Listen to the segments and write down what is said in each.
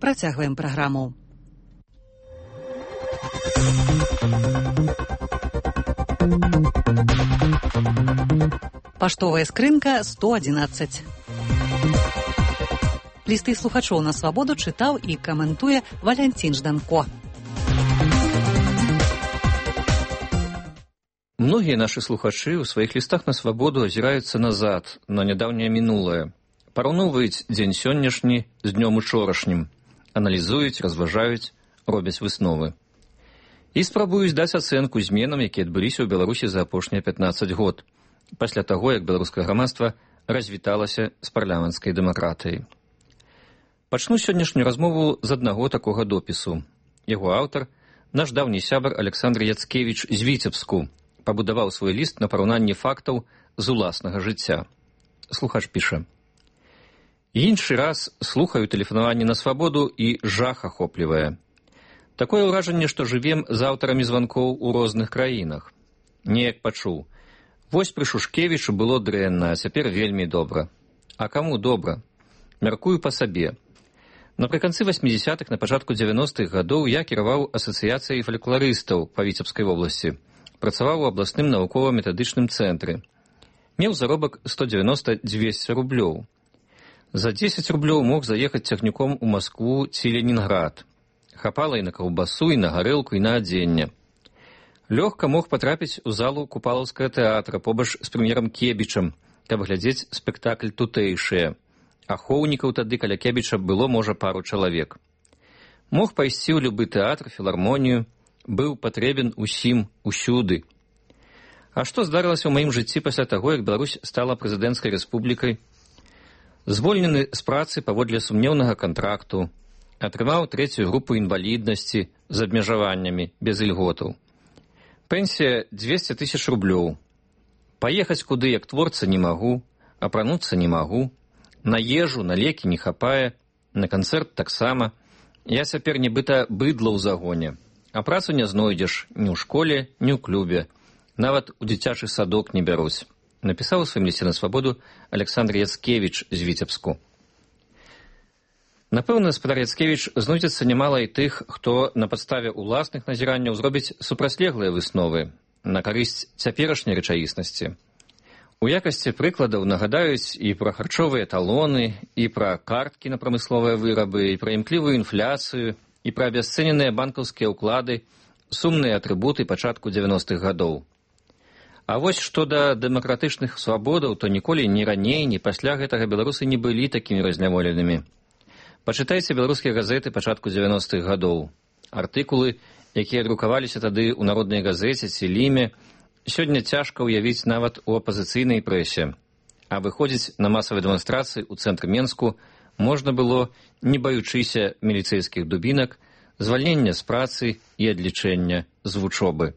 Працягваем праграму. Паштовая скрынка 111. Лісты слухачоў на свабоду чытаў і каментуе Валянцін Жданко. Многія нашы слухачы ў сваіх лістах на свабоду азіраюцца назад, на нядаўняе мінулае. Параўноўваюць дзень сённяшні з днём учорашнім, аналізуюць, разважаюць, робяць высновы. І спрабуюць даць ацэнку зменам, якія адбыліся ў Беларусі за апошнія 15 год, пасля таго, як беларускае грамадства развіталася з парламенцкай дэмакратыяй. Пачну сённяшнюю размову з аднаго такога допісу. Яго аўтар, наш даўні сябар Александр Яцкевіч з Віцебску, пабудаваў свой ліст на параўнанні фактаў з уласнага жыцця. Слухач піша: «Іншы раз слухаю тэлефанаванне на свабоду і жах ахоплівае. Такое ўражанне, што жывем з аўтарамі званкоў у розных краінах. Неяк пачуў. Вось пры Шушкевічу было дрэнна, а цяпер вельмі добра. А каму добра? Мяркую па сабе. Напрыканцы 80-х, на пачатку 90-х гадоў я кіраваў асацыяцыяй фалькларыстаў па Віцебскай вобласці. Працаваў у абласным навукова-метадычным цэнтры. Меў заробак 190-200 рублёў. За 10 рублёў мог заехаць цягніком у Маскву ці Ленінград. Хапала і на каўбасу, і на гарэлку, і на адзенне. Лёгка мог патрапіць у залу Купалаўскага тэатра побач з прэм'ерам Кебічам, каб глядзець спектакль тутэйшыя. Ахоўнікаў тады каля Кебіча было, можа, пару чалавек. Мог пайсці ў любы тэатр, філармонію, быў патрэбен усім, усюды. А што здарылася ў маім жыцці пасля таго, як Беларусь стала прэзідэнцкай рэспублікай? Звольнены з працы паводле сумнеўнага кантракту, атрымаў 3-ю групу інваліднасці з абмежаваннямі, без ільготаў. Пенсія 200 000 рублёў. Паехаць куды, як творца, не магу, апрануцца не магу, на ежу, на лекі не хапае, на канцэрт таксама. Я цяпер нібыта быдла ў загоне, а працу не знойдзеш ні ў школе, ні ў клубе, нават у дзіцячы садок не бяруць», напісаў у сваім лісце на свабоду Александр Яцкевіч з Віцебску. Напэўна, спадар Яцкевіч, знойдзецца нямала і тых, хто на падставе ўласных назіранняў зробіць супрацьлеглыя высновы на карысць цяперашняй рэчаіснасці. У якасці прыкладаў нагадаюць і пра харчовыя талоны, і пра карткі на прамысловыя вырабы, і пра імклівую інфляцыю, і пра абясцэненыя банкаўскія ўклады, сумныя атрыбуты пачатку 90-х гадоў. А вось што да дэмакратычных свабодаў, то ніколі ні раней, ні пасля гэтага беларусы не былі такімі разняволенымі. Пачытайце беларускія газеты пачатку 90-х гадоў. Артыкулы, якія друкаваліся тады ў народнай газеце ці ліме, сёння цяжка ўявіць нават у апазіцыйнай прэсе. А выходзіць на масавыя дэманстрацыі ў цэнтры Менску можна было, не баючыся міліцэйскіх дубінак, звальнення з працы і адлічэння з вучобы.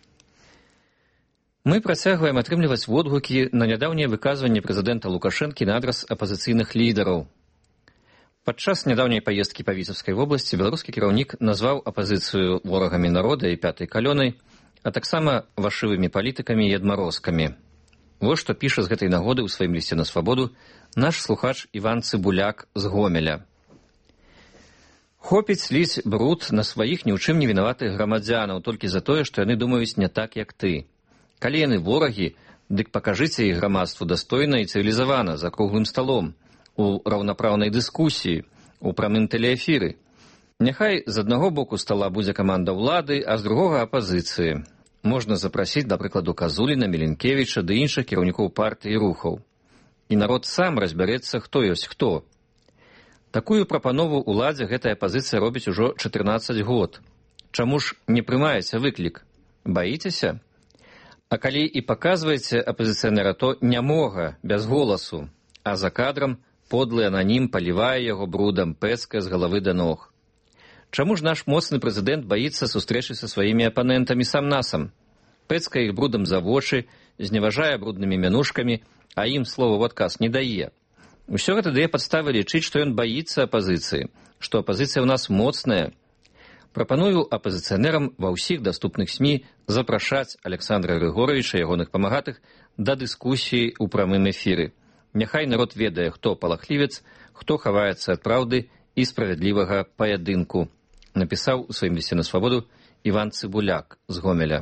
Мы працягваем атрымліваць водгукі на нядаўняе выказванне прэзідэнта Лукашэнкі на адрас апазіцыйных лідараў. Падчас нядаўняй паездкі па Віцебскай вобласці беларускі кіраўнік назваў апазіцыю ворагамі народа і пятай калёнай, а таксама вашывымі палітыкамі і адмарозкамі. Вось што піша з гэтай нагоды ў сваім лісце на свабоду наш слухач Іван Цыбуляк з Гомеля. «Хопіць ліць бруд на сваіх ні ў чым не вінаватых грамадзянаў толькі за тое, што яны думаюць не так, як ты. Калі яны ворагі, дык пакажыце іх грамадству дастойна і цывілізавана, за круглым сталом, у раўнапраўнай дыскусіі, у прамым тэлеэфіры. Няхай з аднаго боку стала будзе каманда ўлады, а з другога апазіцыі. Можна запрасіць, да прыкладу, Казуліна, Міленкевіча ды іншых кіраўнікоў партый і рухаў. І народ сам разбярэцца, хто ёсць хто. Такую прапанову ўладзе гэтая апазіцыя робіць ужо 14 год. Чаму ж не прымаеце выклік? Баіцеся? А калі і паказваеце апазіцыянера, то нямога, без голасу, а за кадрам подлы ананім палівае яго брудам, пэцкае з галавы да ног. Чаму ж наш моцны прэзідэнт баіцца сустрэчы са сваімі апанентамі сам-насам? Пэцкае іх брудам за вочы, зневажае бруднымі мянушкамі, а ім слова ў адказ не дае. Усё гэта дае падставы лічыць, што ён баіцца апазіцыі, што апазіцыя ў нас моцная. Прапаную апазіцыянерам ва ўсіх даступных СМІ запрашаць Александра Григоровича і ягоных памагатых да дыскусіі ў прамым эфіры. Няхай народ ведае, хто палахлівец, хто хаваецца ад праўды і справядлівага паядынку, напісаў у сваім лісце на свабоду Іван Цыбуляк з Гомеля.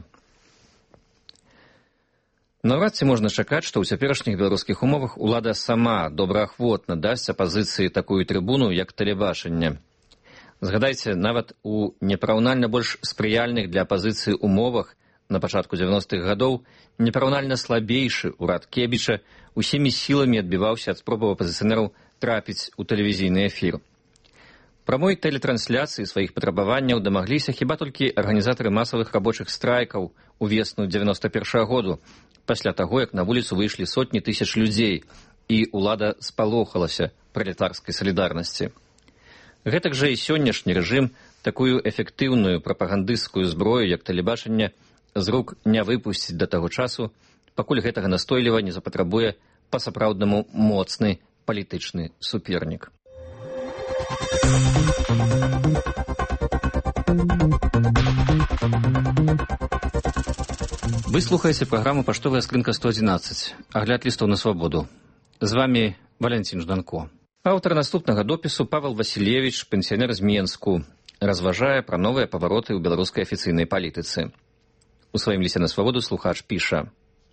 Наўрад ці можна чакаць, што ў цяперашніх беларускіх умовах улада сама добраахвотна дасць апазіцыі такую трыбуну, як тэлебачанне. Згадайце, нават у непараўнальна больш спрыяльных для апазіцыі умовах на пачатку 90-х гадоў непараўнальна слабейшы ўрад Кебіча усімі сіламі адбіваўся ад спробаў апазіцыянераў трапіць у тэлевізійны эфір. Прамой тэлетрансляцыі сваіх патрабаванняў дамагліся хіба толькі арганізатары масавых рабочых страйкаў у весну 91-го году, пасля таго, як на вуліцу выйшлі сотні тысяч людзей, і ўлада спалохалася пралетарскай салідарнасці. Гэтак жа і сённяшні рэжым такую эфектыўную прапагандысцкую зброю, як тэлебачанне, з рук не выпусціць да таго часу, пакуль гэтага настойліва не запатрабуе па-сапраўднаму моцны палітычны супернік. Вы слухаеце праграму «Паштовая скрынка 111», агляд лістаў на свабоду. З вами Валянцін Жданко. Аўтар наступнага допісу Павел Васілевіч, пенсіянер з Менску, разважае пра новыя павароты ў беларускай афіцыйнай палітыцы. У сваім лісце на свабоду слухач піша: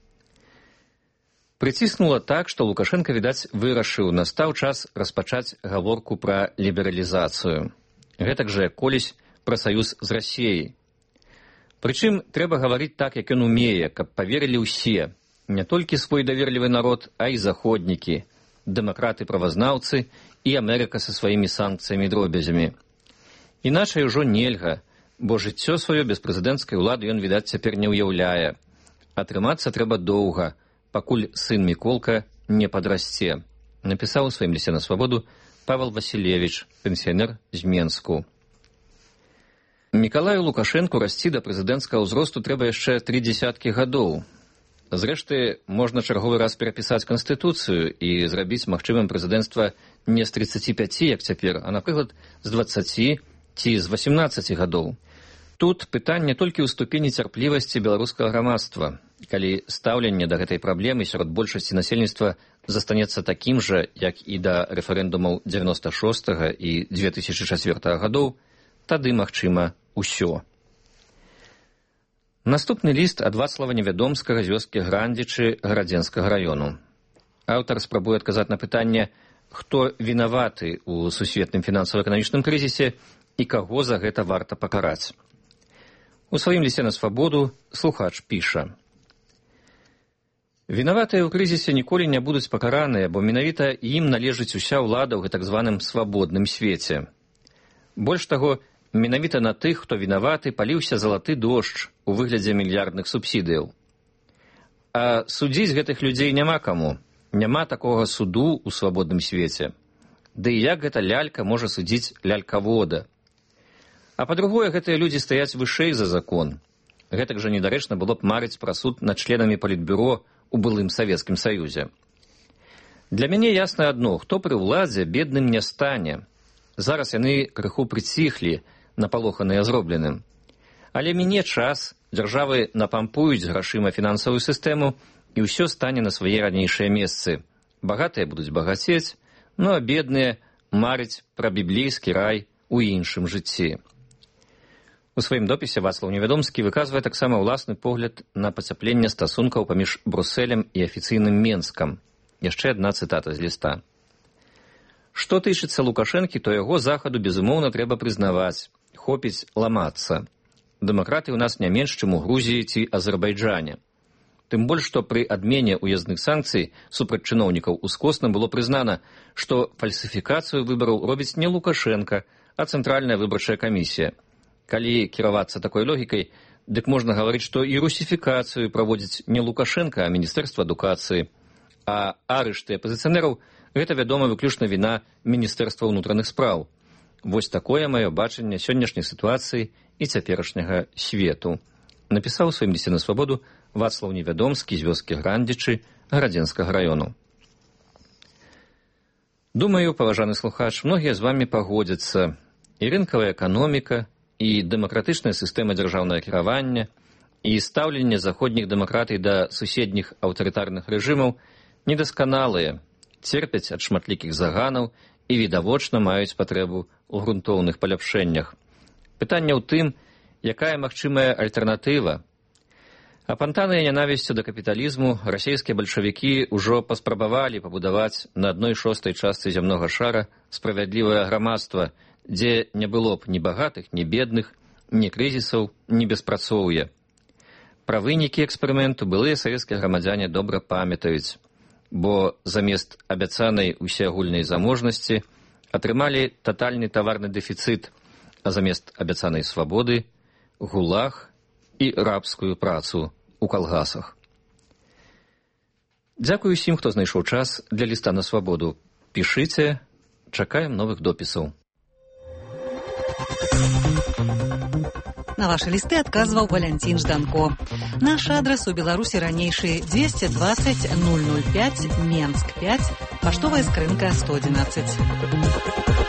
«Прыціснула так, што Лукашенко, відаць, вырашыў, настаў час распачаць гаворку пра лібералізацыю. Гэтак жа колісь пра саюз з Расіяй. Прычым трэба гаварыць так, як ён умее, каб паверылі ўсе, не толькі свой даверлівы народ, а і заходнікі, дэмакраты-правазнаўцы і Амерыка са сваімі санкцыямі і дробязямі. Іначай ужо нельга, бо жыццё сваё без прэзідэнцкай улады ён, відаць, цяпер не ўяўляе. Атрымацца трэба доўга, пакуль сын Міколка не падрасце», напісаў у сваім лісце на свабоду Павел Васілевіч, пенсіянер з Менску. Мікалаю Лукашэнку расці да прэзідэнцкага ўзросту трэба яшчэ 30 гадоў. Зрэшты, можна чарговы раз перапісаць Канстытуцыю і зрабіць магчымым прэзідэнцтва не з 35, як цяпер, а, напрыклад, з 20 ці з 18 гадоў. Тут пытанне толькі ў ступені цярплівасці беларускага грамадства. Калі стаўленне да гэтай праблемы сярод большасці насельніцтва застанецца такім жа, як і да рэферэндумаў 96 і 2004 гадоў, тады магчыма усё. Наступны ліст ад Вацлава Невядомскага з вёскі Грандзічы Гарадзенскага раёну. Аўтар спрабуе адказаць на пытанне, хто вінаваты ў сусветным фінансава-эканамічным крызісе і каго за гэта варта пакараць. У сваім лісце на свабоду слухач піша: «Вінаватыя ў крызісе ніколі не будуць пакараныя, бо менавіта ім належыць уся ўлада ў гэтак званым свабодным свеце. Больш таго, менавіта на тых, хто вінаваты, паліўся залаты дождж у выглядзе мільярдных субсідыяў. А судзіць гэтых людзей няма каму. Няма такога суду ў свабодным свеце. Ды і як гэта лялька можа судзіць лялькавода? А па-другое, гэтыя людзі стаяць вышэй за закон. Гэтак жа недарэчна было б марыць пра суд над членамі палітбюро ў былым Савецкім Саюзе. Для мяне ясна адно, хто пры ўладзе бедным не стане. Зараз яны крыху прыціхлі, напалоханыя зробленым. Але міне час, дзяржавы напампуюць грашыма фінансавую сістэму, і ўсё стане на свае ранейшыя месцы. Багатыя будуць багацець, ну а бедныя марыць пра біблейскі рай у іншым жыцці». У сваім допісе Вацлаў Невядомскі выказвае таксама ўласны погляд на пацяпленне стасункаў паміж Брусэлем і афіцыйным Менскам. Яшчэ адна цытата з ліста. «Што тычыцца Лукашэнкі, то яго захаду, безумоўна, трэба прызнаваць. Хопіць ламацца. Дэмакраты ў нас не менш, чым у Грузіі ці Азербайджане. Тым больш, што пры адмене ўязных санкцый супраць чыноўнікаў ускосна было прызнана, што фальсіфікацыю выбараў робіць не Лукашенка, а Цэнтральная выбарчая камісія. Калі кіравацца такой логікай, дык можна гаварыць, што і русіфікацыю праводзіць не Лукашенка, а Міністэрства адукацыі. А арышты апазіцыянераў – гэта, вядома, выключна віна Міністэрства ўнутраных спраў. Вось такое маё бачанне сённяшняй сітуацыі і цяперашняга свету», напісаў у сваім лісце на свабоду Вацлаў Невядомскі з вёскі Грандзічы Гарадзенскага раёну. Думаю, паважаны слухач, многія з вамі пагодзяцца. І рынкавая эканоміка, і дэмакратычная сістэма дзяржаўнага кіравання, і стаўленне заходніх дэмакратый да суседніх аўтарытарных рэжымаў недасканалыя, церпяць ад шматлікіх заганаў і відавочна маюць патрэбу ў грунтоўных паляпшэннях. Пытанне ў тым, якая магчымая альтэрнатыва. Апантаныя нянавісцю да капіталізму расійскія бальшавікі ўжо паспрабавалі пабудаваць на 1/6 частцы зямнога шара справядлівае грамадства, дзе не было б ні багатых, ні бедных, ні крызісаў, ні беспрацоўя. Пра вынікі эксперыменту былыя савецкія грамадзяне добра памятаюць, бо замест абяцанай усеагульнай заможнасці атрымалі татальны таварны дэфіцыт, а замест абяцанай свабоды – гулаг і рабскую працу ў калгасах. Дзякую усім, хто знайшоў час для ліста на свабоду. Пішыце, чакаем новых допісаў. На ваши листы отказывал Валентин Жданко. Наш адрес у Беларуси ранейший 220 005 Менск 5, поштовая скрынка 111.